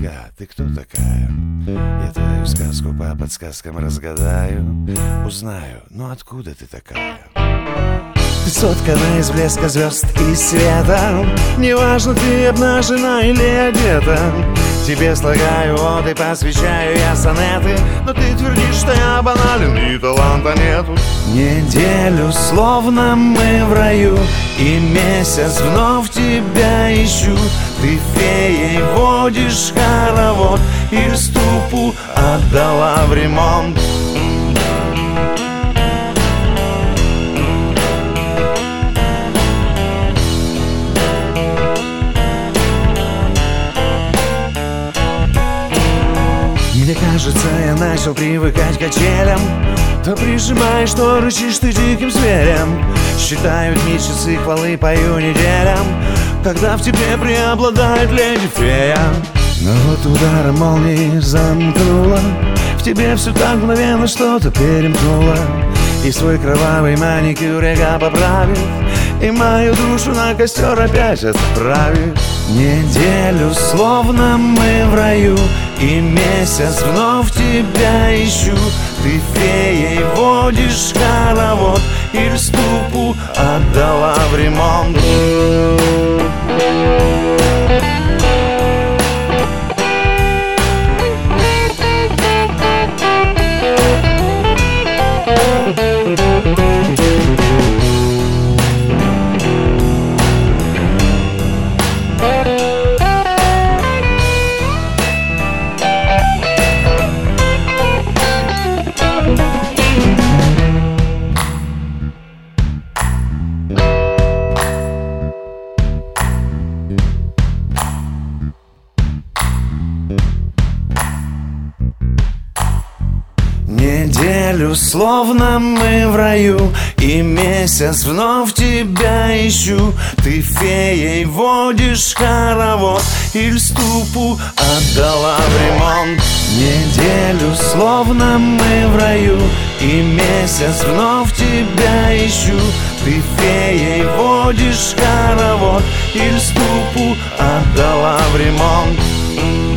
Ольга, ты кто такая? Я твою сказку по подсказкам разгадаю, узнаю, ну откуда ты такая? Ты соткана из блеска звезд и света. Неважно, ты обнажена или одета. Тебе слагаю оды, посвящаю я сонеты. Но ты твердишь, что я банален и таланта нету. Неделю словно мы в раю, и месяц вновь тебя ищу. Ты феей водишь хоровод, и ступу отдала в ремонт. Мне кажется, я начал привыкать к качелям. То прижимаешь, то рычишь ты диким зверем. Считаю дни, часы, хвалы, пою неделям, когда в тебе преобладает леди-фея. Но вот ударом молнии замкнула, в тебе все так мгновенно что-то перемкнуло. И свой кровавый маникюр я поправит, и мою душу на костер опять отправит. Неделю словно мы в раю, и месяц вновь тебя ищу. Ты феей водишь хоровод, и ступу отдала в ремонт. Неделю словно мы в раю, и месяц вновь тебя ищу. Ты феей водишь хоровод, и ступу отдала в ремонт. Неделю словно мы в раю, и месяц вновь тебя ищу. Ты феей водишь хоровод, и ступу отдала в ремонт.